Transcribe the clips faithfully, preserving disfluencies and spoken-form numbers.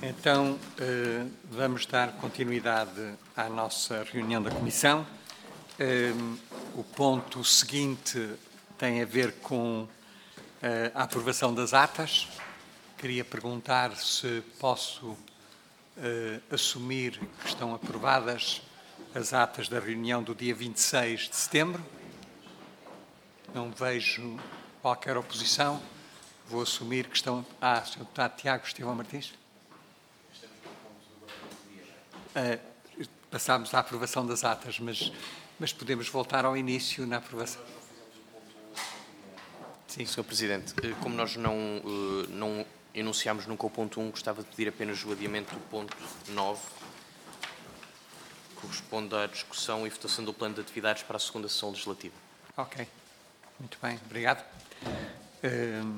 Então, eh, vamos dar continuidade à nossa reunião da Comissão. Eh, o ponto seguinte tem a ver com eh, a aprovação das atas. Queria perguntar se posso eh, assumir que estão aprovadas as atas da reunião do dia vinte e seis de setembro. Não vejo qualquer oposição. Vou assumir que estão... Ah, senhor Deputado Tiago Estevão Martins. Uh, passámos à aprovação das atas, mas, mas podemos voltar ao início na aprovação. Sim, senhor Presidente, como nós não, não enunciámos nunca o ponto um, gostava de pedir apenas o adiamento do ponto nove, que corresponde à discussão e votação do plano de atividades para a segunda sessão legislativa. Ok, muito bem, obrigado. Uh,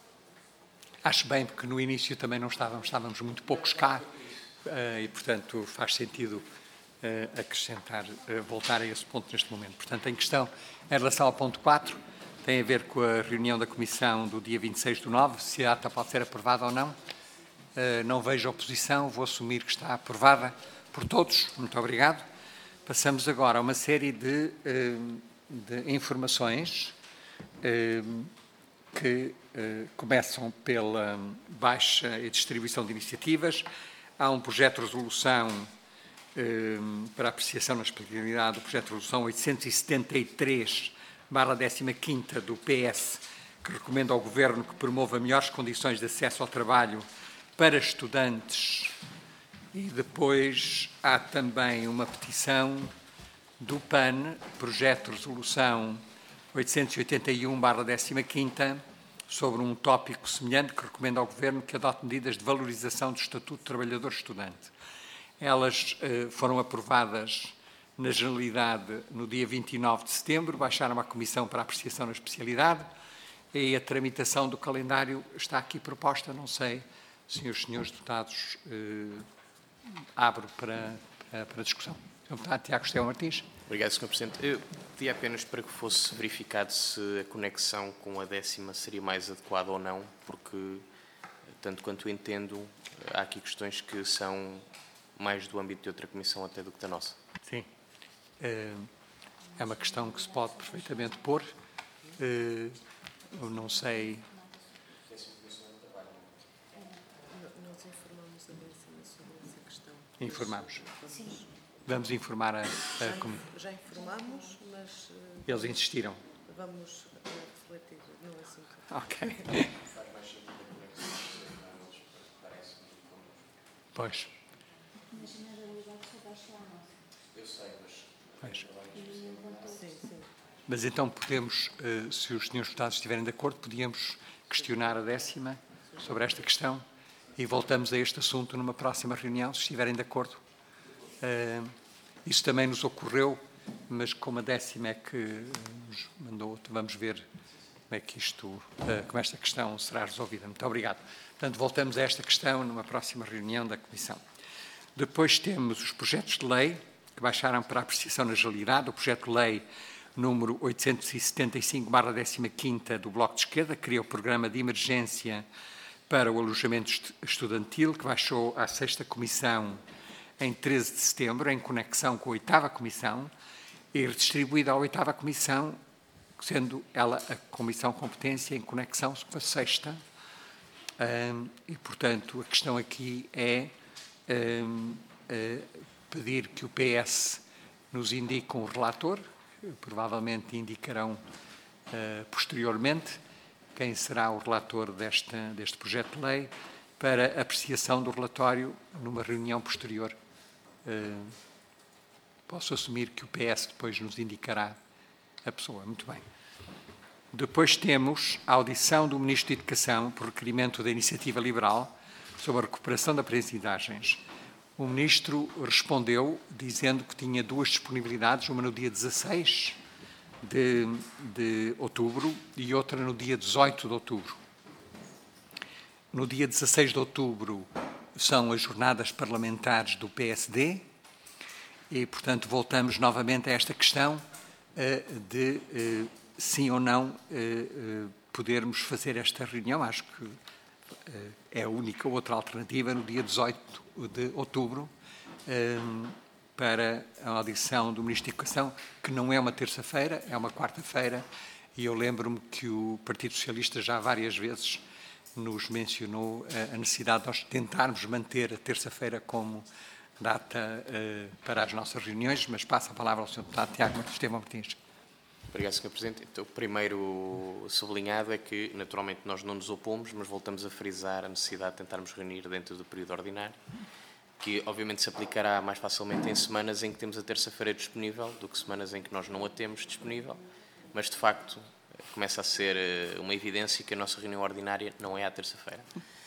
acho bem, porque no início também não estávamos, estávamos muito poucos cá. Uh, e, portanto, faz sentido uh, acrescentar, uh, voltar a esse ponto neste momento. Portanto, em questão, em relação ao ponto quatro, tem a ver com a reunião da Comissão do dia vinte e seis do nove, se a ata pode ser aprovada ou não. Uh, não vejo oposição, vou assumir que está aprovada por todos. Muito obrigado. Passamos agora a uma série de, uh, de informações uh, que uh, começam pela baixa e distribuição de iniciativas. Há um projeto de resolução eh, para apreciação na especialidade, do projeto de resolução oitocentos e setenta e três barra décima quinta do P S, que recomenda ao Governo que promova melhores condições de acesso ao trabalho para estudantes. E depois há também uma petição do P A N, projeto de resolução oitocentos e oitenta e um barra décima quinta, sobre um tópico semelhante, que recomenda ao Governo que adote medidas de valorização do Estatuto de Trabalhador Estudante. Elas eh, foram aprovadas na Generalidade no dia vinte e nove de setembro, baixaram à Comissão para apreciação na especialidade e a tramitação do calendário está aqui proposta. Não sei, senhores e senhores deputados, eh, abro para, para, para discussão. senhor Deputado Tiago Estevão Martins. Obrigado, senhor Presidente. Eu pedi apenas para que fosse verificado se a conexão com a décima seria mais adequada ou não, porque, tanto quanto entendo, há aqui questões que são mais do âmbito de outra comissão até do que da nossa. Sim. É uma questão que se pode perfeitamente pôr. Eu não sei... Nós informamos a décima sobre essa questão. Informamos. Sim. Vamos informar a, a comunidade. Já informamos, mas... Eles insistiram. Vamos uh, refletir no assunto. Ok. Pois. Mas na realidade só baixa a nossa. Eu sei, mas... Pois. Sim, sim. Mas então podemos, se os senhores deputados estiverem de acordo, podíamos questionar a décima sobre esta questão e voltamos a este assunto numa próxima reunião, se estiverem de acordo. Uh, isso também nos ocorreu, mas como a décima é que nos mandou, vamos ver como é que isto, uh, como esta questão será resolvida. Muito obrigado. Portanto, voltamos a esta questão numa próxima reunião da Comissão. Depois temos os projetos de lei que baixaram para apreciação na generalidade. O projeto de lei número oitocentos e setenta e cinco barra décima quinta do Bloco de Esquerda, que cria o programa de emergência para o alojamento estudantil, que baixou à sexta Comissão em treze de setembro, em conexão com a oitava Comissão, e redistribuída à oitava Comissão, sendo ela a Comissão Competência em conexão com a sexta. Um, e, portanto, a questão aqui é um, uh, pedir que o P S nos indique um relator, que provavelmente indicarão uh, posteriormente quem será o relator deste, deste projeto de lei, para apreciação do relatório numa reunião posterior. Uh, posso assumir que o P S depois nos indicará a pessoa. Muito bem. Depois temos a audição do Ministro da Educação, por requerimento da Iniciativa Liberal, sobre a recuperação de aprendizagens. O Ministro respondeu dizendo que tinha duas disponibilidades, uma no dia dezasseis de, de outubro e outra no dia dezoito de outubro. No dia dezasseis de outubro são as jornadas parlamentares do P S D e, portanto, voltamos novamente a esta questão uh, de uh, sim ou não uh, uh, podermos fazer esta reunião. Acho que é a única outra alternativa no dia dezoito de outubro, para a audição do Ministro da Educação, que não é uma terça-feira, é uma quarta-feira, e eu lembro-me que o Partido Socialista já várias vezes nos mencionou a necessidade de nós tentarmos manter a terça-feira como data uh, para as nossas reuniões, mas passo a palavra ao senhor Deputado Tiago Estevão Martins. Obrigado, senhor Presidente. Então, o primeiro sublinhado é que, naturalmente, nós não nos opomos, mas voltamos a frisar a necessidade de tentarmos reunir dentro do período ordinário, que obviamente se aplicará mais facilmente em semanas em que temos a terça-feira disponível do que semanas em que nós não a temos disponível, mas de facto começa a ser uma evidência que a nossa reunião ordinária não é à terça-feira.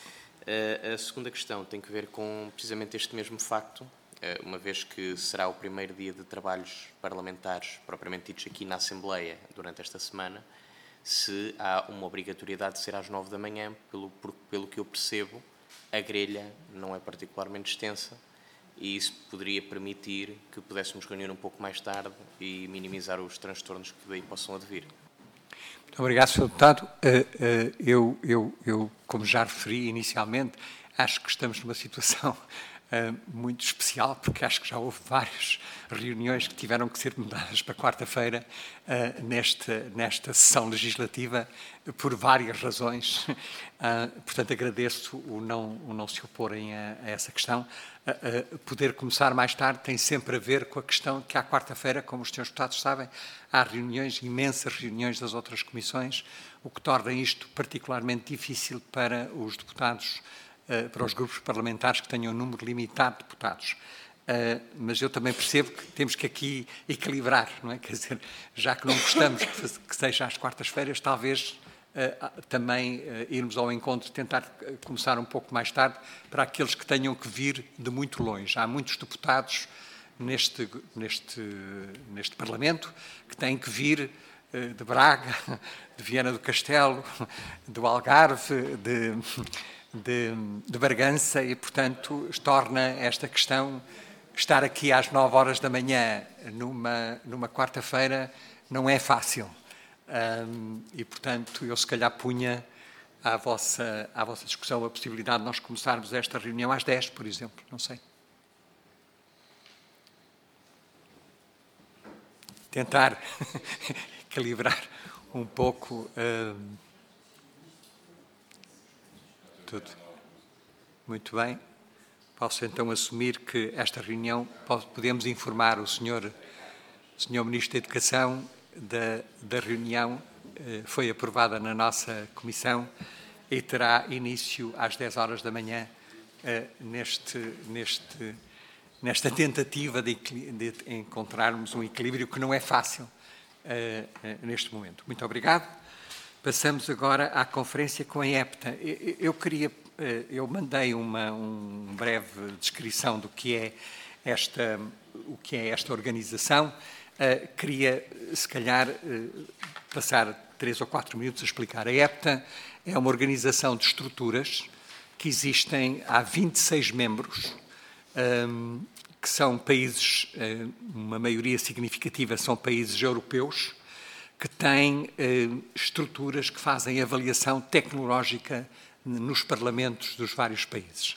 A segunda questão tem que ver com precisamente este mesmo facto, uma vez que será o primeiro dia de trabalhos parlamentares propriamente ditos aqui na Assembleia durante esta semana, se há uma obrigatoriedade de ser às nove da manhã, pelo, pelo que eu percebo, a grelha não é particularmente extensa e isso poderia permitir que pudéssemos reunir um pouco mais tarde e minimizar os transtornos que daí possam advir. Muito obrigado, senhor Deputado. Eu, eu, eu, como já referi inicialmente, acho que estamos numa situação muito especial, porque acho que já houve várias reuniões que tiveram que ser mudadas para quarta-feira nesta, nesta sessão legislativa por várias razões. Portanto, agradeço o não, o não se oporem a, a essa questão. Poder começar mais tarde tem sempre a ver com a questão que à quarta-feira, como os senhores deputados sabem, há reuniões, imensas reuniões das outras comissões, o que torna isto particularmente difícil para os deputados, para os grupos parlamentares que tenham um número limitado de deputados. Uh, mas eu também percebo que temos que aqui equilibrar, não é? Quer dizer, já que não gostamos que, que seja às quartas-feiras, talvez uh, também uh, irmos ao encontro, tentar uh, começar um pouco mais tarde, para aqueles que tenham que vir de muito longe. Há muitos deputados neste, neste, neste Parlamento que têm que vir uh, de Braga, de Viana do Castelo, do Algarve, de... De, de Bargança e, portanto, torna esta questão, estar aqui às nove horas da manhã numa, numa quarta-feira não é fácil. Um, e, portanto, eu se calhar punha à vossa, à vossa discussão a possibilidade de nós começarmos esta reunião às dez, por exemplo, não sei. Tentar equilibrar um pouco... Um, Tudo. Muito bem. Posso então assumir que esta reunião, podemos informar o senhor, senhor Ministro da Educação da, da reunião, eh, foi aprovada na nossa comissão e terá início às dez horas da manhã eh, neste, neste, nesta tentativa de, de encontrarmos um equilíbrio que não é fácil eh, eh, neste momento. Muito obrigado. Passamos agora à conferência com a EPTA. Eu queria, eu mandei uma, uma breve descrição do que é esta, o que é esta organização. Uh, queria, se calhar, uh, passar três ou quatro minutos a explicar. A EPTA é uma organização de estruturas que existem, há vinte e seis membros, um, que são países, uh, uma maioria significativa são países europeus, que têm eh, estruturas que fazem avaliação tecnológica nos parlamentos dos vários países.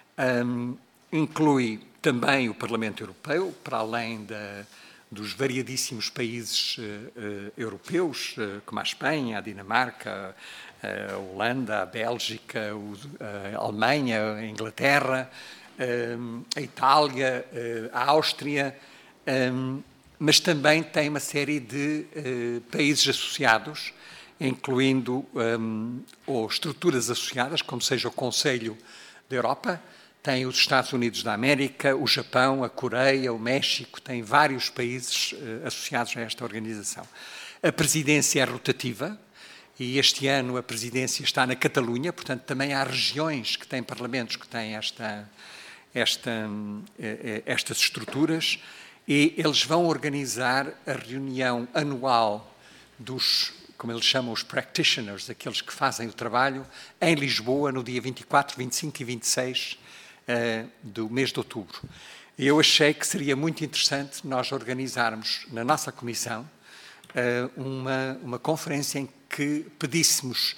Um, inclui também o Parlamento Europeu, para além da, dos variadíssimos países uh, uh, europeus, uh, como a Espanha, a Dinamarca, a Holanda, a Bélgica, o, a Alemanha, a Inglaterra, uh, a Itália, uh, a Áustria, um, mas também tem uma série de uh, países associados, incluindo um, ou estruturas associadas, como seja o Conselho da Europa, tem os Estados Unidos da América, o Japão, a Coreia, o México, tem vários países uh, associados a esta organização. A presidência é rotativa e este ano a presidência está na Catalunha, portanto também há regiões que têm parlamentos que têm esta, esta, uh, estas estruturas. E eles vão organizar a reunião anual dos, como eles chamam, os practitioners, aqueles que fazem o trabalho, em Lisboa, no dia vinte e quatro, vinte e cinco e vinte e seis uh, do mês de outubro. Eu achei que seria muito interessante nós organizarmos na nossa comissão uh, uma, uma conferência em que pedíssemos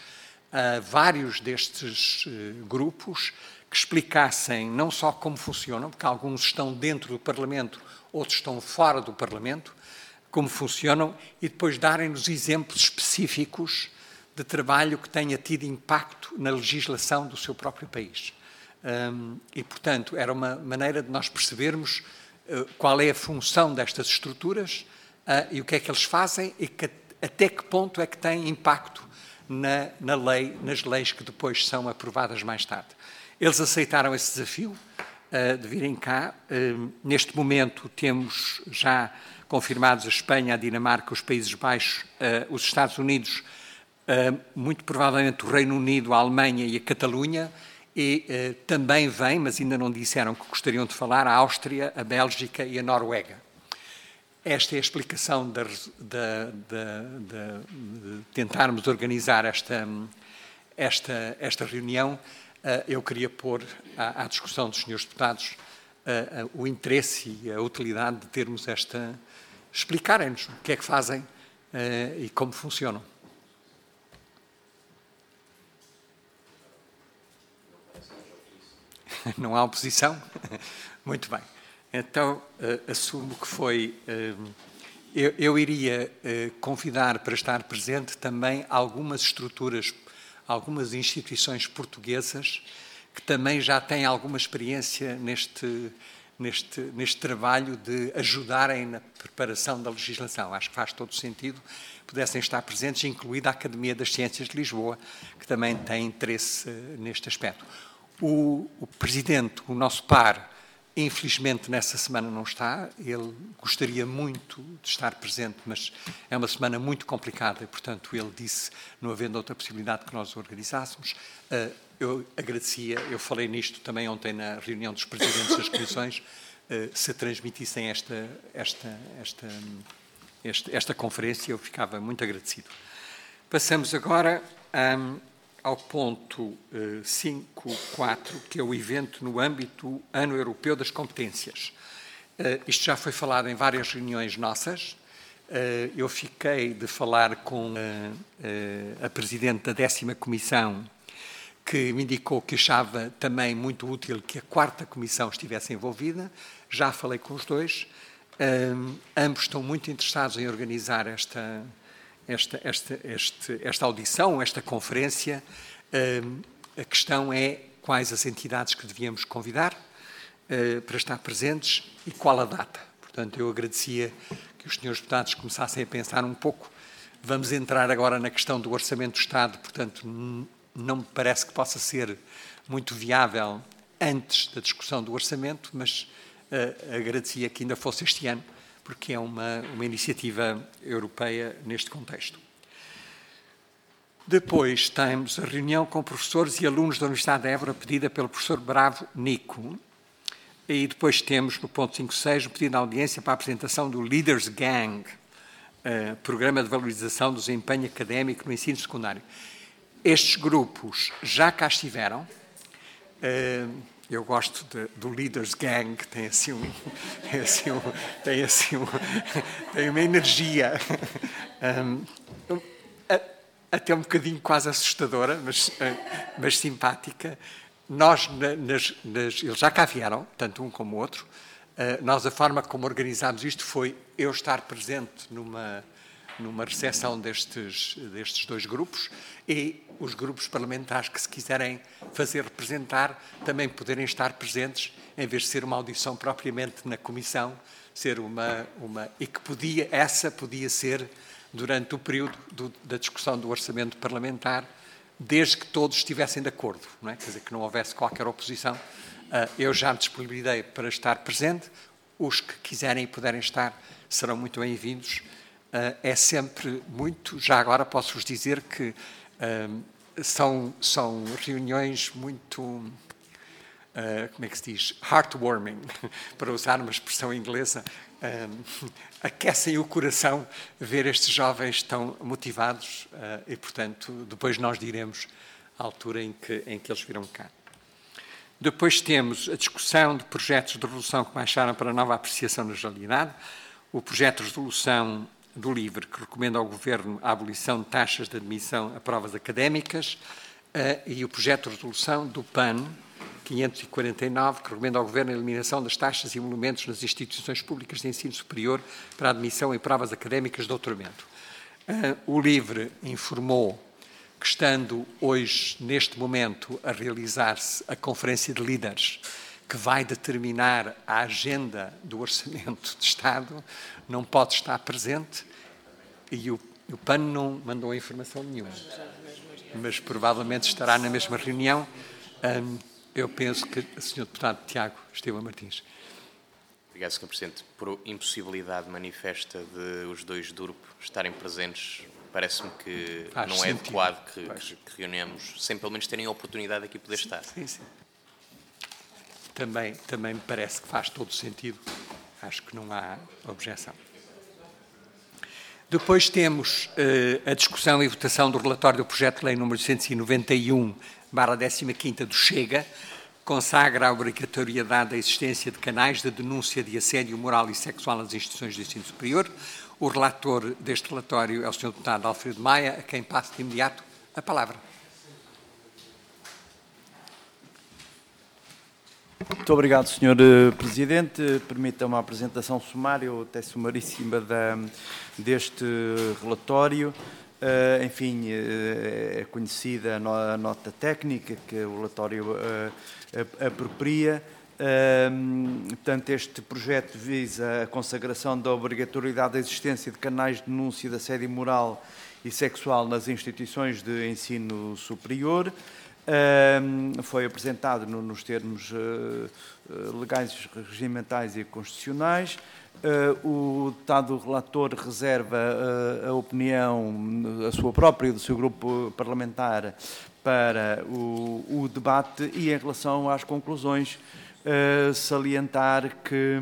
a vários destes uh, grupos que explicassem não só como funcionam, porque alguns estão dentro do Parlamento, outros estão fora do Parlamento, como funcionam, e depois darem-nos exemplos específicos de trabalho que tenha tido impacto na legislação do seu próprio país. Um, e, portanto, era uma maneira de nós percebermos uh, qual é a função destas estruturas uh, e o que é que eles fazem e que, até que ponto é que têm impacto na, na lei, nas leis que depois são aprovadas mais tarde. Eles aceitaram esse desafio uh, de virem cá. Uh, neste momento temos já confirmados a Espanha, a Dinamarca, os Países Baixos, uh, os Estados Unidos, uh, muito provavelmente o Reino Unido, a Alemanha e a Catalunha, e uh, também vem, mas ainda não disseram que gostariam de falar, a Áustria, a Bélgica e a Noruega. Esta é a explicação da, da, da, da, de tentarmos organizar esta, esta, esta reunião. Uh, eu queria pôr à, à discussão dos senhores deputados uh, uh, o interesse e a utilidade de termos esta... explicarem-nos o que é que fazem uh, e como funcionam. Não há oposição? Muito bem. Então, uh, assumo que foi... Uh, eu, eu iria uh, convidar para estar presente também algumas estruturas, algumas instituições portuguesas que também já têm alguma experiência neste, neste, neste trabalho de ajudarem na preparação da legislação. Acho que faz todo sentido pudessem estar presentes, incluída a Academia das Ciências de Lisboa, que também tem interesse uh, neste aspecto. O, o Presidente, o nosso par, infelizmente nessa semana não está. Ele gostaria muito de estar presente, mas é uma semana muito complicada e, portanto, ele disse, não havendo outra possibilidade, que nós organizássemos. Uh, eu agradecia, eu falei nisto também ontem na reunião dos Presidentes das Comissões, uh, se transmitissem esta, esta, esta, esta, esta conferência, eu ficava muito agradecido. Passamos agora a... ao ponto cinco ponto quatro, que é o evento no âmbito do Ano Europeu das Competências. Uh, isto já foi falado em várias reuniões nossas. Uh, eu fiquei de falar com uh, uh, a Presidente da décima Comissão, que me indicou que achava também muito útil que a quarta Comissão estivesse envolvida. Já falei com os dois. Uh, ambos estão muito interessados em organizar esta... Esta, esta, este, esta audição, esta conferência. Uh, a questão é quais as entidades que devíamos convidar uh, para estar presentes e qual a data. Portanto, eu agradecia que os senhores deputados começassem a pensar um pouco. Vamos entrar agora na questão do Orçamento do Estado, portanto, não me parece que possa ser muito viável antes da discussão do Orçamento, mas uh, agradecia que ainda fosse este ano, porque é uma, uma iniciativa europeia neste contexto. Depois temos a reunião com professores e alunos da Universidade de Évora, pedida pelo professor Bravo Nico. E depois temos, no ponto cinco ponto seis, o pedido de audiência para a apresentação do Leaders Gang, uh, Programa de Valorização do Desempenho Académico no Ensino Secundário. Estes grupos já cá estiveram. Uh, Eu gosto de, do Leaders Gang, tem assim, um, tem, assim um, tem, assim um, tem uma energia um, a, até um bocadinho quase assustadora, mas, mas simpática. Nós, nas, nas, eles já cá vieram, tanto um como o outro. Uh, nós, a forma como organizámos isto foi eu estar presente numa, numa recepção destes, destes dois grupos e os grupos parlamentares que se quiserem fazer representar também poderem estar presentes, em vez de ser uma audição propriamente na comissão, ser uma, uma e que podia, essa podia ser durante o período do, da discussão do orçamento parlamentar, desde que todos estivessem de acordo, não é? Quer dizer, que não houvesse qualquer oposição. Uh, eu já me disponibilizei para estar presente, os que quiserem e puderem estar serão muito bem-vindos. Uh, é sempre muito, já agora posso-vos dizer que uh, são, são reuniões muito, uh, como é que se diz, heartwarming, para usar uma expressão inglesa, uh, aquecem o coração ver estes jovens tão motivados uh, e, portanto, depois nós diremos a altura em que, em que eles viram cá. Depois temos a discussão de projetos de resolução que baixaram para nova apreciação na generalidade. O projeto de resolução do LIVRE, que recomenda ao Governo a abolição de taxas de admissão a provas académicas, uh, e o projeto de resolução do P A N, quinhentos e quarenta e nove, que recomenda ao Governo a eliminação das taxas e emolumentos nas instituições públicas de ensino superior para admissão em provas académicas de doutoramento. Uh, o LIVRE informou que, estando hoje, neste momento, a realizar-se a Conferência de Líderes, que vai determinar a agenda do Orçamento de Estado, não pode estar presente, e o, o P A N não mandou informação nenhuma, mas provavelmente estará na mesma reunião. Um, eu penso que o senhor Deputado Tiago Estevam Martins. Obrigado, senhor Presidente. Por impossibilidade manifesta de os dois D U R P estarem presentes, parece-me que Faz não é sentido. adequado que, que, que reunamos, sem pelo menos terem a oportunidade de aqui poder estar. Sim, sim. Também, também me parece que faz todo o sentido. Acho que não há objeção. Depois temos eh, a discussão e votação do relatório do projeto de lei número duzentos e noventa e um barra décima quinta do Chega, que consagra a obrigatoriedade da existência de canais de denúncia de assédio moral e sexual nas instituições de ensino superior. O relator deste relatório é o senhor Deputado Alfredo Maia, a quem passo de imediato a palavra. Muito obrigado, senhor Presidente. Permita-me a apresentação sumária ou até sumaríssima da, deste relatório. Uh, enfim, uh, é conhecida a nota técnica que o relatório uh, apropria. Uh, portanto, este projeto visa a consagração da obrigatoriedade da existência de canais de denúncia de assédio moral e sexual nas instituições de ensino superior. Uh, foi apresentado no, nos termos uh, legais, regimentais e constitucionais. Uh, o deputado relator reserva uh, a opinião, a sua própria e do seu grupo parlamentar, para o, o debate, e em relação às conclusões, uh, salientar que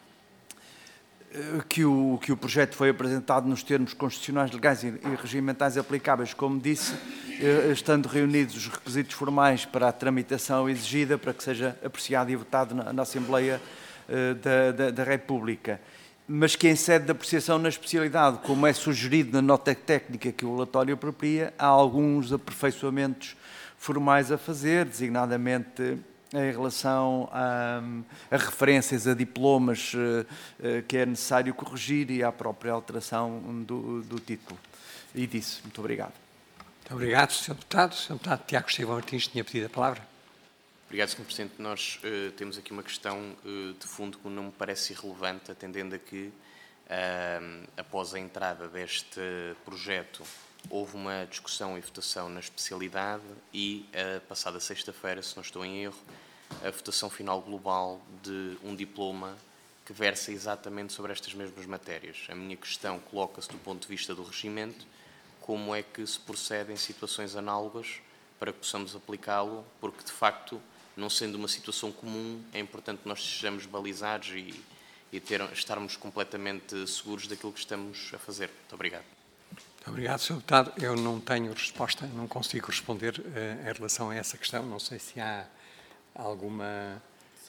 Que o, que o projeto foi apresentado nos termos constitucionais, legais e regimentais aplicáveis, como disse, estando reunidos os requisitos formais para a tramitação exigida para que seja apreciado e votado na, na Assembleia uh, da, da, da República. Mas que, em sede de apreciação na especialidade, como é sugerido na nota técnica que o relatório apropria, há alguns aperfeiçoamentos formais a fazer, designadamente em relação a, a referências a diplomas uh, uh, que é necessário corrigir, e à própria alteração do, do título. E disse. Muito obrigado. Muito obrigado, senhor Deputado. senhor Deputado Tiago Estevam Martins tinha pedido a palavra. Obrigado, senhor Presidente. Nós uh, temos aqui uma questão uh, de fundo que não me parece irrelevante, atendendo a que, uh, após a entrada deste projeto, houve uma discussão e votação na especialidade e, a passada sexta-feira, se não estou em erro, a votação final global de um diploma que versa exatamente sobre estas mesmas matérias. A minha questão coloca-se do ponto de vista do regimento: como é que se procede em situações análogas para que possamos aplicá-lo, porque, de facto, não sendo uma situação comum, é importante que nós sejamos balizados e, e ter, estarmos completamente seguros daquilo que estamos a fazer. Muito obrigado. Muito obrigado, senhor Deputado. Eu não tenho resposta, não consigo responder uh, em relação a essa questão. Não sei se há alguma...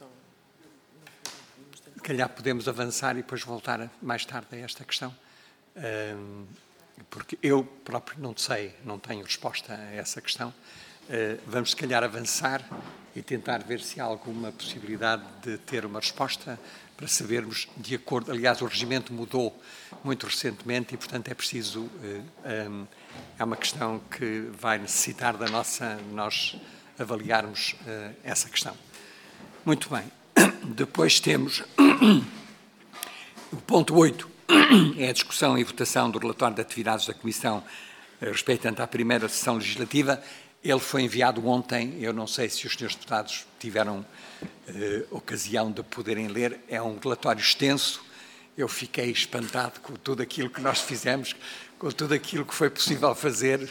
Se calhar podemos avançar e depois voltar mais tarde a esta questão. Uh, porque eu próprio não sei, não tenho resposta a essa questão. Uh, vamos, se calhar, avançar e tentar ver se há alguma possibilidade de ter uma resposta para sabermos de acordo. Aliás, o regimento mudou muito recentemente e, portanto, é preciso... Uh, um, é uma questão que vai necessitar da nossa... nós avaliarmos uh, essa questão. Muito bem. Depois temos o ponto oito, é a discussão e votação do relatório de atividades da Comissão uh, respeitante à primeira sessão legislativa. Ele foi enviado ontem, eu não sei se os senhores deputados tiveram uh, ocasião de poderem ler. É um relatório extenso. Eu fiquei espantado com tudo aquilo que nós fizemos, com tudo aquilo que foi possível fazer.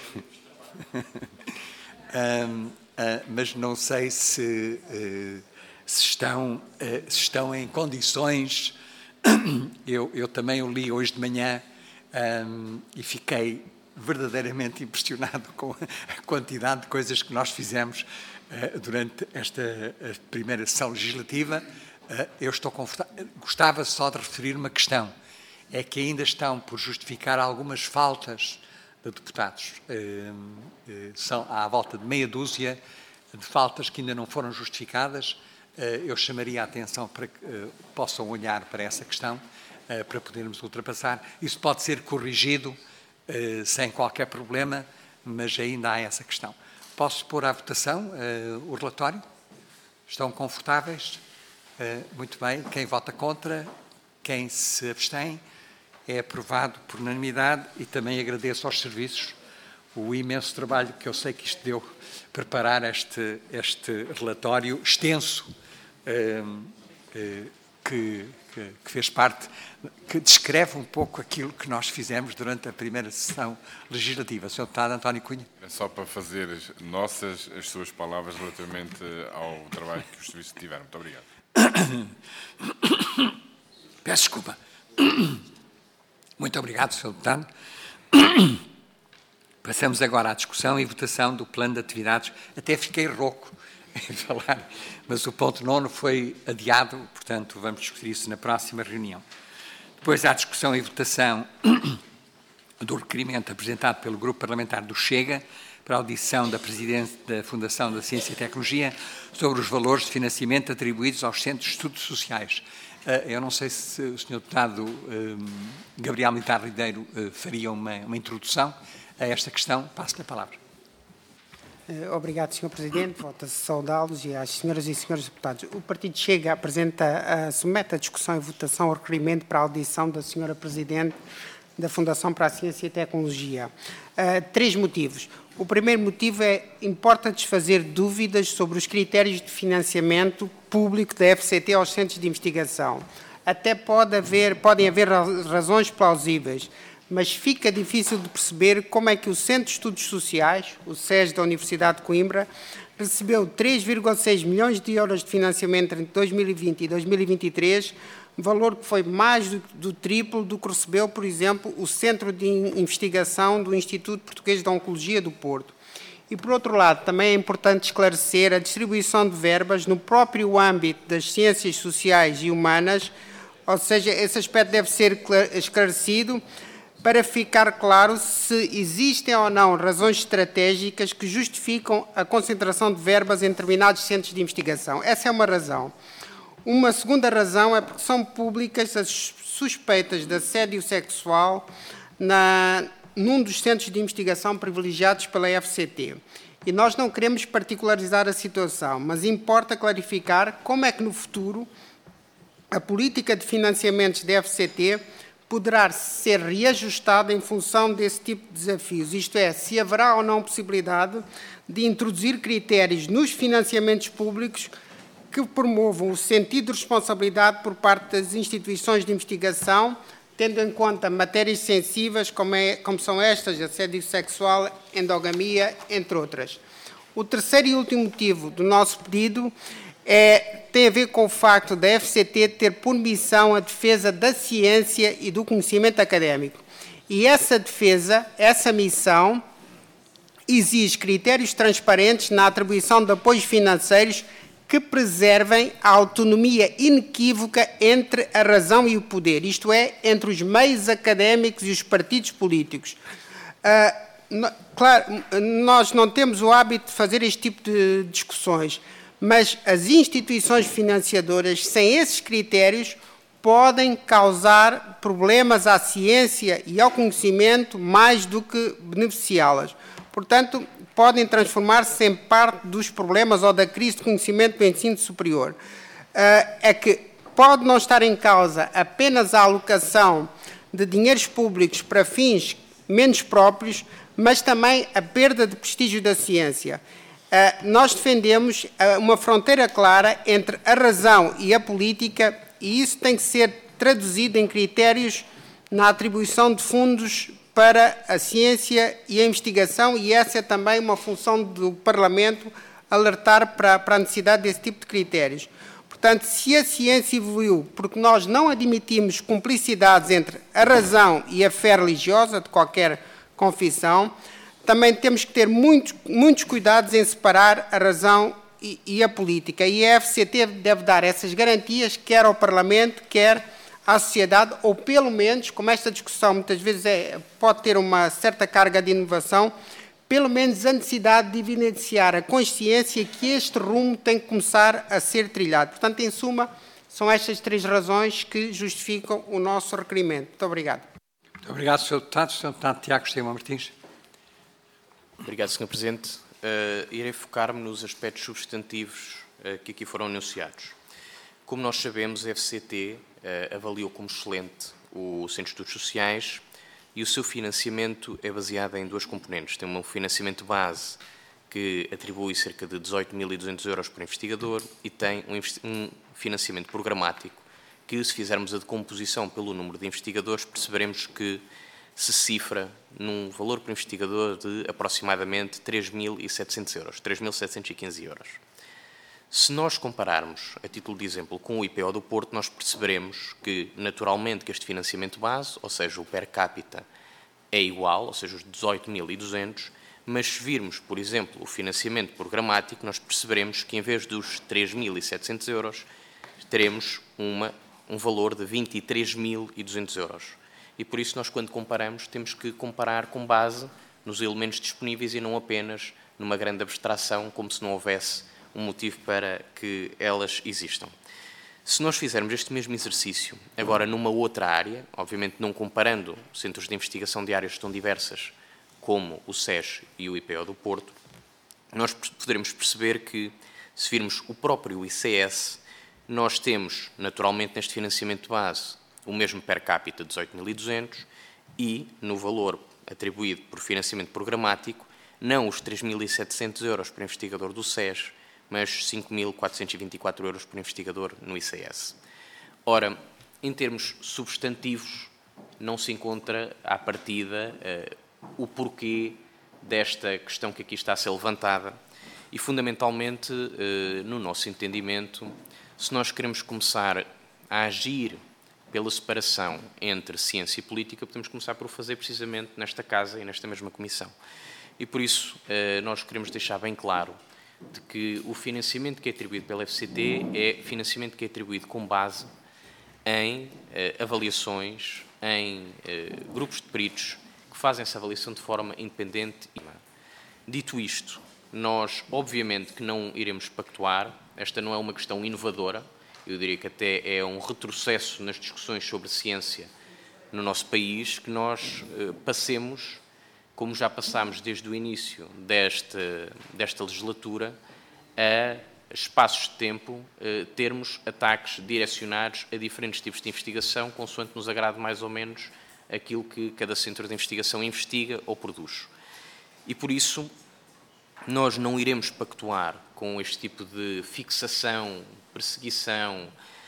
um, uh, mas não sei se, uh, se, estão, uh, se estão em condições. Eu, eu também o li hoje de manhã um, e fiquei verdadeiramente impressionado com a quantidade de coisas que nós fizemos uh, durante esta primeira sessão legislativa. Uh, eu estou confortável. Gostava só de referir uma questão. é que ainda estão por justificar algumas faltas de deputados. São à volta de meia dúzia de faltas que ainda não foram justificadas. Eu chamaria a atenção para que possam olhar para essa questão, para podermos ultrapassar. Isso pode ser corrigido sem qualquer problema, mas ainda há essa questão. Posso pôr à votação o relatório? Estão confortáveis? Muito bem. Quem vota contra? Quem se abstém? É aprovado por unanimidade e também agradeço aos serviços o imenso trabalho que eu sei que isto deu, preparar este, este relatório extenso eh, eh, que, que, que fez parte, que descreve um pouco aquilo que nós fizemos durante a primeira sessão legislativa. senhor Deputado António Cunha. É só para fazer nossas as suas palavras relativamente ao trabalho que os serviços tiveram. Muito obrigado. Peço desculpa. Muito obrigado, senhor Deputado. Passamos agora à discussão e votação do plano de atividades. Até fiquei rouco em falar, mas o ponto nono foi adiado, portanto, vamos discutir isso na próxima reunião. Depois há discussão e votação do requerimento apresentado pelo Grupo Parlamentar do Chega para a audição da Presidente da Fundação da Ciência e Tecnologia sobre os valores de financiamento atribuídos aos Centros de Estudos Sociais. Eu não sei se o senhor Deputado Gabriel Militar Ribeiro faria uma, uma introdução a esta questão. Passo-lhe a palavra. Obrigado, senhor Presidente. Volto a saudá-los e às senhoras e senhores deputados. O Partido Chega apresenta, uh, submete a discussão e votação o requerimento para a audição da senhora Presidente da Fundação para a Ciência e Tecnologia. Uh, três motivos. O primeiro motivo é, importa desfazer dúvidas sobre os critérios de financiamento público da F C T aos centros de investigação. Até pode haver, podem haver razões plausíveis, mas fica difícil de perceber como é que o Centro de Estudos Sociais, o S E S da Universidade de Coimbra, recebeu três vírgula seis milhões de euros de financiamento entre dois mil e vinte e dois mil e vinte e três, valor que foi mais do, do triplo do que recebeu, por exemplo, o Centro de Investigação do Instituto Português de Oncologia do Porto. E, por outro lado, também é importante esclarecer a distribuição de verbas no próprio âmbito das ciências sociais e humanas, ou seja, esse aspecto deve ser esclarecido para ficar claro se existem ou não razões estratégicas que justificam a concentração de verbas em determinados centros de investigação. Essa é uma razão. Uma segunda razão é porque são públicas as suspeitas de assédio sexual na, num dos centros de investigação privilegiados pela F C T. E nós não queremos particularizar a situação, mas importa clarificar como é que no futuro a política de financiamentos da F C T poderá ser reajustada em função desse tipo de desafios. Isto é, se haverá ou não possibilidade de introduzir critérios nos financiamentos públicos que promovam o sentido de responsabilidade por parte das instituições de investigação, tendo em conta matérias sensíveis como, é, como são estas, assédio sexual, endogamia, entre outras. O terceiro e último motivo do nosso pedido é, tem a ver com o facto da F C T ter por missão a defesa da ciência e do conhecimento académico. E essa defesa, essa missão, exige critérios transparentes na atribuição de apoios financeiros que preservem a autonomia inequívoca entre a razão e o poder, isto é, entre os meios académicos e os partidos políticos. Uh, no, claro, nós não temos o hábito de fazer este tipo de discussões, mas as instituições financiadoras, sem esses critérios, podem causar problemas à ciência e ao conhecimento mais do que beneficiá-las. Portanto, podem transformar-se em parte dos problemas ou da crise de conhecimento do ensino superior. É que pode não estar em causa apenas a alocação de dinheiros públicos para fins menos próprios, mas também a perda de prestígio da ciência. Nós defendemos uma fronteira clara entre a razão e a política, e isso tem que ser traduzido em critérios na atribuição de fundos para a ciência e a investigação, e essa é também uma função do Parlamento, alertar para, para a necessidade desse tipo de critérios. Portanto, se a ciência evoluiu, porque nós não admitimos cumplicidades entre a razão e a fé religiosa de qualquer confissão, também temos que ter muitos, muitos cuidados em separar a razão e, e a política. E a F C T deve dar essas garantias, quer ao Parlamento, quer à sociedade, ou pelo menos, como esta discussão muitas vezes é, pode ter uma certa carga de inovação, pelo menos a necessidade de evidenciar a consciência que este rumo tem que começar a ser trilhado. Portanto, em suma, são estas três razões que justificam o nosso requerimento. Muito obrigado. Muito obrigado, senhor Deputado. senhor Deputado Tiago Estevão Martins. Obrigado, senhor Presidente. Uh, irei focar-me nos aspectos substantivos uh, que aqui foram enunciados. Como nós sabemos, a F C T uh, avaliou como excelente o Centro de Estudos Sociais e o seu financiamento é baseado em duas componentes. Tem um financiamento base que atribui cerca de dezoito mil e duzentos euros por investigador e tem um, um financiamento programático que, se fizermos a decomposição pelo número de investigadores, perceberemos que se cifra num valor por investigador de aproximadamente três mil e setecentos euros, três mil setecentos e quinze euros. Se nós compararmos, a título de exemplo, com o I P O do Porto, nós perceberemos que, naturalmente, que este financiamento base, ou seja, o per capita, é igual, ou seja, os dezoito mil e duzentos, mas se virmos, por exemplo, o financiamento programático, nós perceberemos que, em vez dos três mil e setecentos euros, teremos uma, um valor de vinte e três mil e duzentos euros. E por isso nós, quando comparamos, temos que comparar com base nos elementos disponíveis e não apenas numa grande abstração, como se não houvesse um motivo para que elas existam. Se nós fizermos este mesmo exercício, agora numa outra área, obviamente não comparando centros de investigação de áreas tão diversas como o S E S e o I P O do Porto, nós poderemos perceber que, se virmos o próprio I C S, nós temos, naturalmente, neste financiamento base, o mesmo per capita, dezoito mil e duzentos, e, no valor atribuído por financiamento programático, não os três mil e setecentos euros por investigador do S E S, mas cinco mil quatrocentos e vinte e quatro euros por investigador no I C S. Ora, em termos substantivos, não se encontra, à partida, uh, o porquê desta questão que aqui está a ser levantada. E, fundamentalmente, uh, no nosso entendimento, se nós queremos começar a agir pela separação entre ciência e política, podemos começar por o fazer precisamente nesta Casa e nesta mesma Comissão. E por isso nós queremos deixar bem claro de que o financiamento que é atribuído pela F C T é financiamento que é atribuído com base em avaliações, em grupos de peritos que fazem essa avaliação de forma independente. Dito isto, nós obviamente que não iremos pactuar, esta não é uma questão inovadora, eu diria que até é um retrocesso nas discussões sobre ciência no nosso país, que nós eh, passemos, como já passámos desde o início desta, desta legislatura, a espaços de tempo, eh, termos ataques direcionados a diferentes tipos de investigação, consoante nos agrade mais ou menos aquilo que cada centro de investigação investiga ou produz. E por isso, nós não iremos pactuar com este tipo de fixação, perseguição,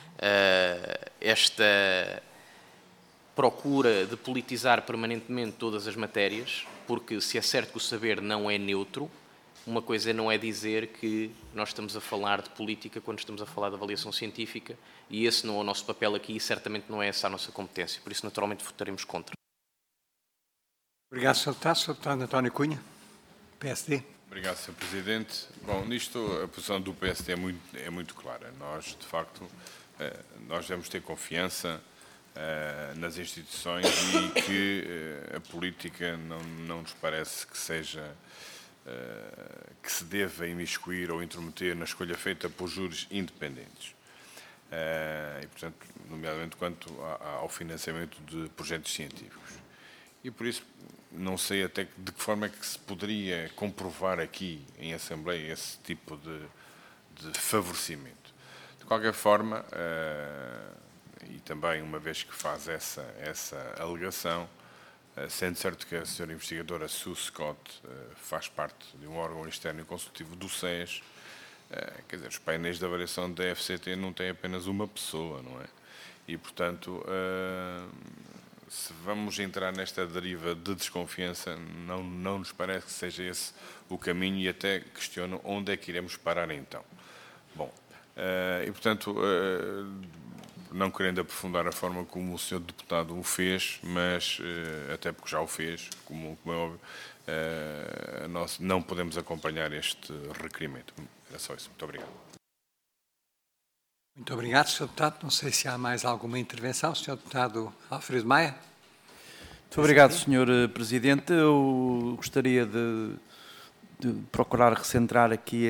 esta procura de politizar permanentemente todas as matérias, porque se é certo que o saber não é neutro, uma coisa não é dizer que nós estamos a falar de política quando estamos a falar de avaliação científica, e esse não é o nosso papel aqui e certamente não é essa a nossa competência. Por isso, naturalmente, votaremos contra. Obrigado, senhor Deputado. senhor Deputado António Cunha, P S D. Obrigado, senhor Presidente. Bom, nisto a posição do P S D é muito, é muito clara. Nós, de facto, nós devemos ter confiança nas instituições e que a política não, não nos parece que seja, que se deva imiscuir ou intrometer na escolha feita por júris independentes. E, portanto, nomeadamente quanto ao financiamento de projetos científicos. E, por isso, não sei até de que forma é que se poderia comprovar aqui em Assembleia esse tipo de, de favorecimento. De qualquer forma, uh, e também uma vez que faz essa, essa alegação, uh, sendo certo que a senhora investigadora Sue Scott uh, faz parte de um órgão externo e consultivo do S E S, uh, quer dizer, os painéis de avaliação da F C T não têm apenas uma pessoa, não é? E, portanto, uh, se vamos entrar nesta deriva de desconfiança, não, não nos parece que seja esse o caminho e até questiono onde é que iremos parar então. Bom, uh, e portanto, uh, não querendo aprofundar a forma como o senhor Deputado o fez, mas uh, até porque já o fez, como, como é óbvio, uh, nós não podemos acompanhar este requerimento. Era só isso. Muito obrigado. Muito obrigado, senhor Deputado. Não sei se há mais alguma intervenção. senhor Deputado Alfredo Maia. Muito obrigado, senhor Presidente. Eu gostaria de, de procurar recentrar aqui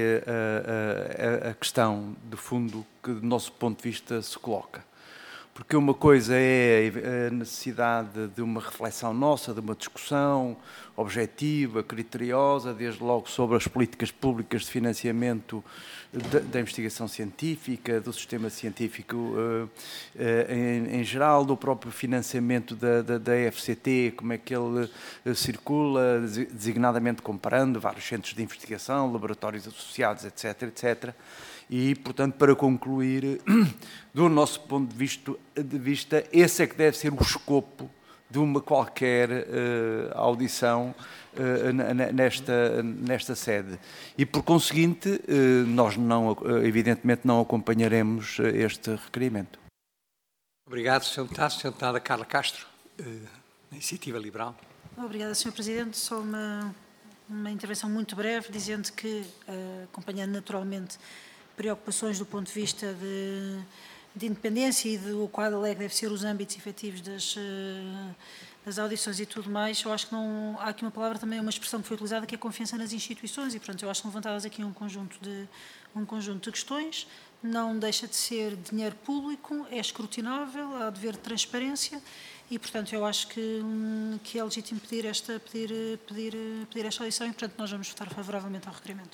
a, a, a questão de fundo que, do nosso ponto de vista, se coloca. Porque uma coisa é a necessidade de uma reflexão nossa, de uma discussão objetiva, criteriosa, desde logo sobre as políticas públicas de financiamento da, da investigação científica, do sistema científico uh, uh, em, em geral, do próprio financiamento da, da, da F C T, como é que ele uh, circula, designadamente comparando vários centros de investigação, laboratórios associados, etc, etcétera. E, portanto, para concluir, do nosso ponto de vista, de vista, esse é que deve ser o escopo de uma qualquer uh, audição uh, nesta, nesta sede. E, por conseguinte, uh, nós, não, uh, evidentemente, não acompanharemos este requerimento. Obrigado, senhor Deputado. senhor Deputada Carla Castro, uh, Iniciativa Liberal. Obrigada, senhor Presidente. Só uma, uma intervenção muito breve, dizendo que, uh, acompanhando naturalmente preocupações do ponto de vista de, de independência e do qual é que deve ser os âmbitos efetivos das, das audições e tudo mais, eu acho que não, há aqui uma palavra também, uma expressão que foi utilizada, que é confiança nas instituições, e portanto eu acho que levantadas aqui um conjunto de, um conjunto de questões, não deixa de ser dinheiro público, é escrutinável, há dever de transparência, e portanto eu acho que, que é legítimo pedir esta, pedir, pedir, pedir esta audição, e portanto nós vamos votar favoravelmente ao requerimento.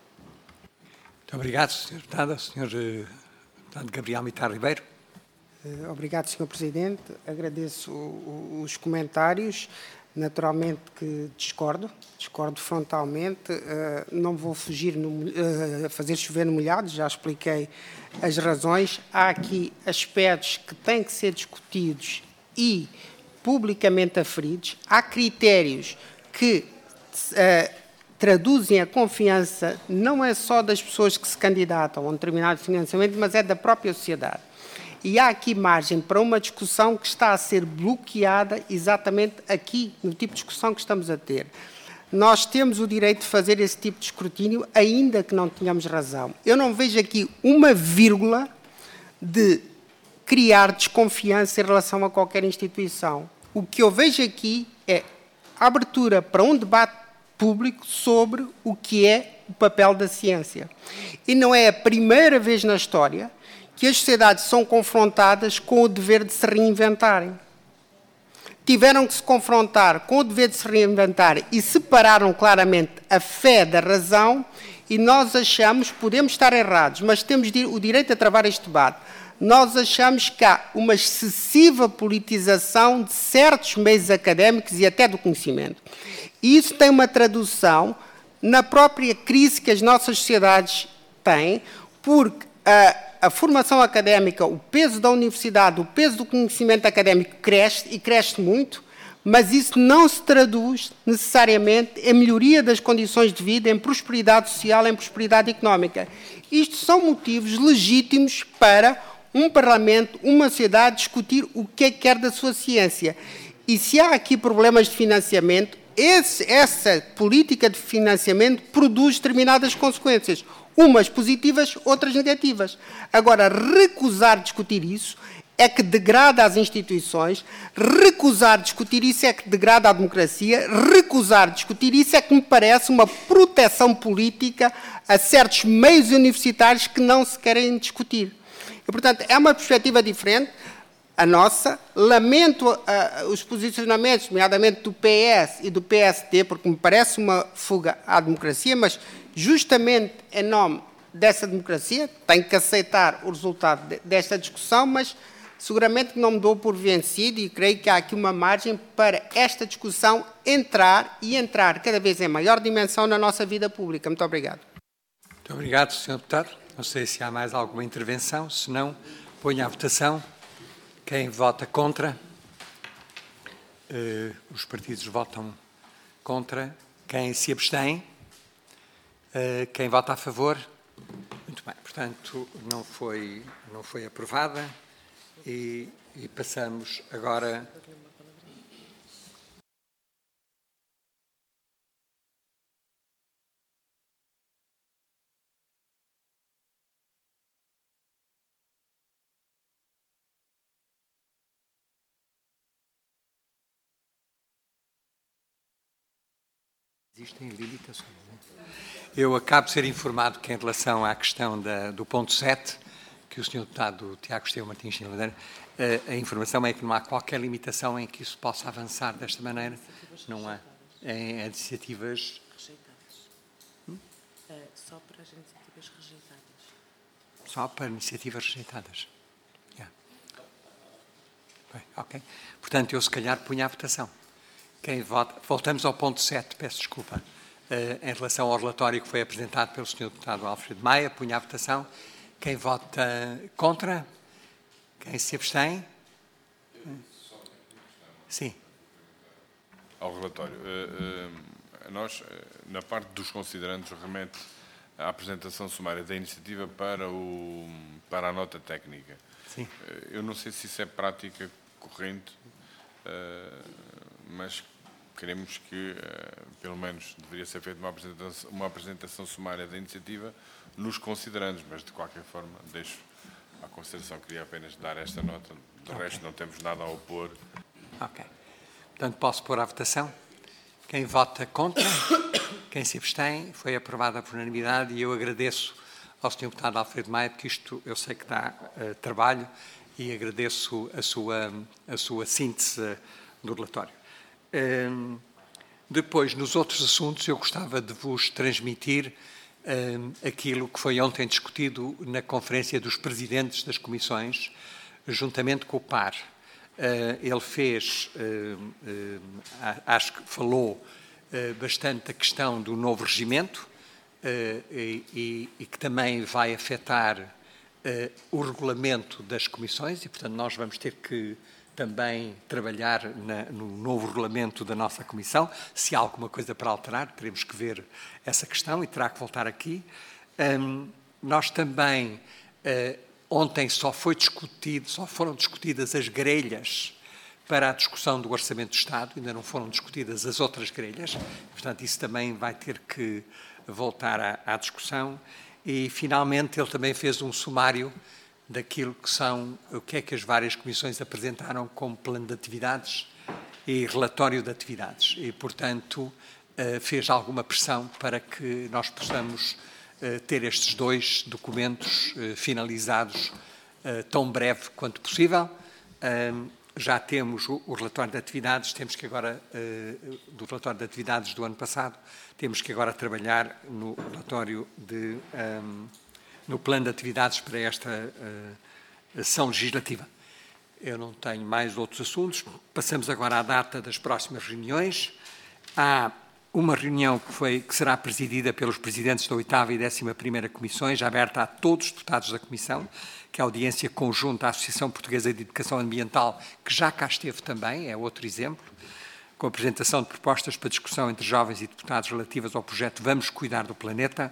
Muito obrigado, senhor Deputado. senhor Deputado Gabriel Mitar Ribeiro. Obrigado, senhor Presidente. Agradeço os comentários. Naturalmente que discordo, discordo frontalmente. Não vou fugir a fazer chover no molhado, já expliquei as razões. Há aqui aspectos que têm que ser discutidos e publicamente aferidos. Há critérios que traduzem a confiança não é só das pessoas que se candidatam a um determinado financiamento, mas é da própria sociedade. E há aqui margem para uma discussão que está a ser bloqueada exatamente aqui, no tipo de discussão que estamos a ter. Nós temos o direito de fazer esse tipo de escrutínio, ainda que não tenhamos razão. Eu não vejo aqui uma vírgula de criar desconfiança em relação a qualquer instituição. O que eu vejo aqui é a abertura para um debate público sobre o que é o papel da ciência. E não é a primeira vez na história que as sociedades são confrontadas com o dever de se reinventarem. Tiveram que se confrontar com o dever de se reinventar e separaram claramente a fé da razão, e nós achamos, podemos estar errados, mas temos o direito a travar este debate, nós achamos que há uma excessiva politização de certos meios académicos e até do conhecimento. E isso tem uma tradução na própria crise que as nossas sociedades têm, porque a, a formação académica, o peso da universidade, o peso do conhecimento académico cresce, e cresce muito, mas isso não se traduz necessariamente em melhoria das condições de vida, em prosperidade social, em prosperidade económica. Isto são motivos legítimos para um Parlamento, uma sociedade, discutir o que é que quer da sua ciência. E se há aqui problemas de financiamento, esse, essa política de financiamento produz determinadas consequências, umas positivas, outras negativas. Agora, recusar discutir isso é que degrada as instituições, recusar discutir isso é que degrada a democracia, recusar discutir isso é que me parece uma proteção política a certos meios universitários que não se querem discutir. E, portanto, é uma perspectiva diferente, a nossa. Lamento uh, os posicionamentos, nomeadamente do P S e do P S D, porque me parece uma fuga à democracia, mas justamente em nome dessa democracia, tenho que aceitar o resultado de, desta discussão, mas seguramente não me dou por vencido, e creio que há aqui uma margem para esta discussão entrar e entrar cada vez em maior dimensão na nossa vida pública. Muito obrigado. Muito obrigado, senhor Deputado. Não sei se há mais alguma intervenção, se não, ponho à votação. Quem vota contra? Uh, os partidos votam contra. Quem se abstém? Uh, quem vota a favor? Muito bem. Portanto, não foi, não foi aprovada. E, e passamos agora Existem limitações. Não é? Eu acabo de ser informado que, em relação à questão da, do ponto sete, que o senhor Deputado Tiago Estevam Martins Chiladeira, a, a informação é que não há qualquer limitação em que isso possa avançar desta maneira. Não há. Em iniciativas. Rejeitadas. Hum? É, só para as iniciativas rejeitadas. Só para iniciativas rejeitadas. Yeah. Bem, ok. Portanto, eu se calhar punha a votação. Quem vota... Voltamos ao ponto sete, peço desculpa. Uh, em relação ao relatório que foi apresentado pelo senhor Deputado Alfredo Maia, punha a votação. Quem vota contra? Quem se abstém? Sim. Ao relatório. Uh, uh, nós, uh, na parte dos considerandos, remete a apresentação sumária da iniciativa para, o, para a nota técnica. Sim. Uh, eu não sei se isso é prática corrente, uh, mas queremos que, uh, pelo menos, deveria ser feita uma apresentação, uma apresentação sumária da iniciativa nos considerandos, mas de qualquer forma deixo à consideração, queria apenas dar esta nota, do okay. resto não temos nada a opor. Ok. Portanto, posso pôr à votação? Quem vota contra? Quem se abstém? Foi aprovada por unanimidade e eu agradeço ao senhor Deputado Alfredo Maia, porque isto eu sei que dá uh, trabalho e agradeço a sua, a sua síntese uh, do relatório. Um, depois, nos outros assuntos, eu gostava de vos transmitir um, aquilo que foi ontem discutido na Conferência dos Presidentes das Comissões, juntamente com o P A R. Uh, ele fez, uh, uh, acho que falou uh, bastante da questão do novo regimento uh, e, e, e que também vai afetar uh, o regulamento das comissões e, portanto, nós vamos ter que também trabalhar na, no novo regulamento da nossa comissão. Se há alguma coisa para alterar, teremos que ver essa questão e terá que voltar aqui. Um, nós também... Uh, Ontem só foi discutido, só foram discutidas as grelhas para a discussão do Orçamento do Estado, ainda não foram discutidas as outras grelhas, portanto isso também vai ter que voltar à, à discussão. E finalmente ele também fez um sumário daquilo que são, o que é que as várias comissões apresentaram como plano de atividades e relatório de atividades e, portanto, fez alguma pressão para que nós possamos ter estes dois documentos uh, finalizados uh, tão breve quanto possível. Uh, já temos o, o relatório de atividades, temos que agora, uh, do relatório de atividades do ano passado, temos que agora trabalhar no relatório de, um, no plano de atividades para esta uh, ação legislativa. Eu não tenho mais outros assuntos. Passamos agora à data das próximas reuniões. Há uma reunião que, foi, que será presidida pelos presidentes da oitava e décima primeira Comissões, aberta a todos os deputados da Comissão, que é a audiência conjunta à Associação Portuguesa de Educação Ambiental, que já cá esteve também, é outro exemplo, com a apresentação de propostas para discussão entre jovens e deputados relativas ao projeto Vamos Cuidar do Planeta.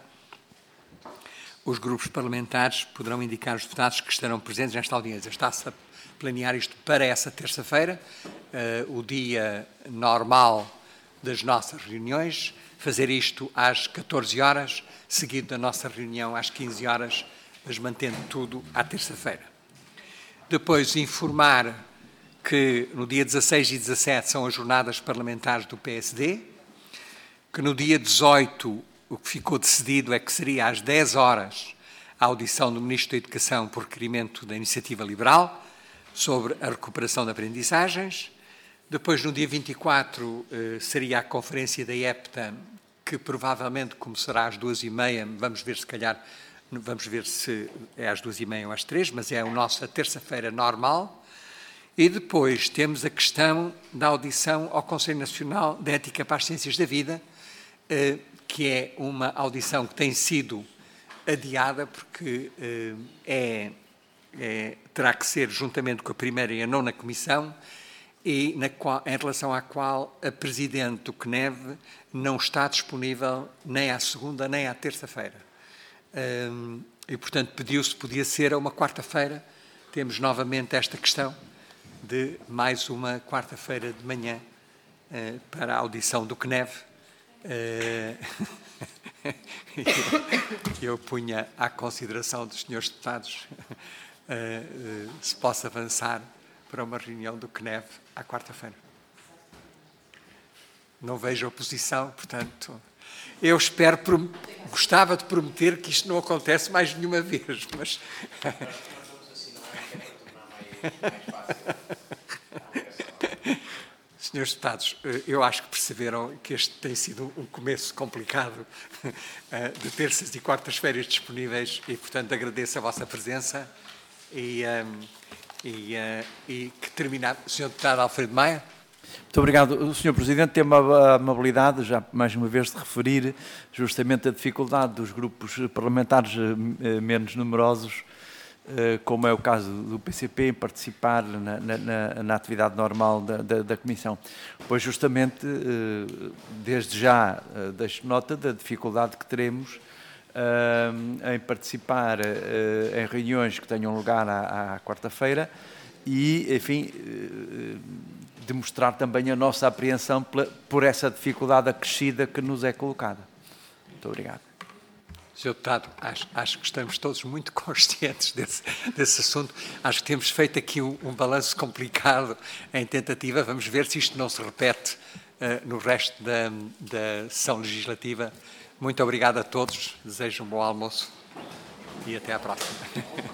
Os grupos parlamentares poderão indicar os deputados que estarão presentes nesta audiência. Está-se a planear isto para essa terça-feira, uh, o dia normal das nossas reuniões, fazer isto às catorze horas, seguido da nossa reunião às quinze horas, mas mantendo tudo à terça-feira. Depois, informar que no dia dezasseis e dezassete são as jornadas parlamentares do P S D, que no dia dezoito o que ficou decidido é que seria às dez horas a audição do Ministro da Educação por requerimento da Iniciativa Liberal sobre a recuperação de aprendizagens. Depois, no dia vinte e quatro, seria a conferência da EPTA, que provavelmente começará às duas e meia, vamos ver se calhar, vamos ver se é às duas e meia ou às três, mas é a nossa terça-feira normal. E depois temos a questão da audição ao Conselho Nacional de Ética para as Ciências da Vida, que é uma audição que tem sido adiada, porque é, é, terá que ser juntamente com a primeira e a nona comissão, e na qual, em relação à qual a Presidente do C N E V não está disponível nem à segunda nem à terça-feira. Um, e, portanto, pediu se podia ser a uma quarta-feira. Temos novamente esta questão de mais uma quarta-feira de manhã uh, para a audição do C N E V. Uh, eu punha à consideração dos senhores deputados uh, uh, se possa avançar para uma reunião do C N E V à quarta-feira. não vejo oposição, portanto, eu espero, gostava de prometer que isto não acontece mais nenhuma vez, mas... Senhores deputados, eu acho que perceberam que este tem sido um começo complicado de terças e quartas-feiras disponíveis e, portanto, agradeço a vossa presença e, e, e que terminar. senhor Deputado Alfredo Maia. Muito obrigado. O senhor Presidente tem a amabilidade, já mais uma vez, de referir justamente a dificuldade dos grupos parlamentares menos numerosos, como é o caso do P C P, em participar na, na, na atividade normal da, da, da Comissão. Pois justamente, desde já, deixo nota da dificuldade que teremos em participar em reuniões que tenham lugar à, à quarta-feira e, enfim, demonstrar também a nossa apreensão por essa dificuldade acrescida que nos é colocada. Muito obrigado. senhor Deputado, acho, acho que estamos todos muito conscientes desse, desse assunto. Acho que temos feito aqui um, um balanço complicado em tentativa. Vamos ver se isto não se repete uh, no resto da, da sessão legislativa. Muito obrigado a todos. Desejo um bom almoço e até à próxima.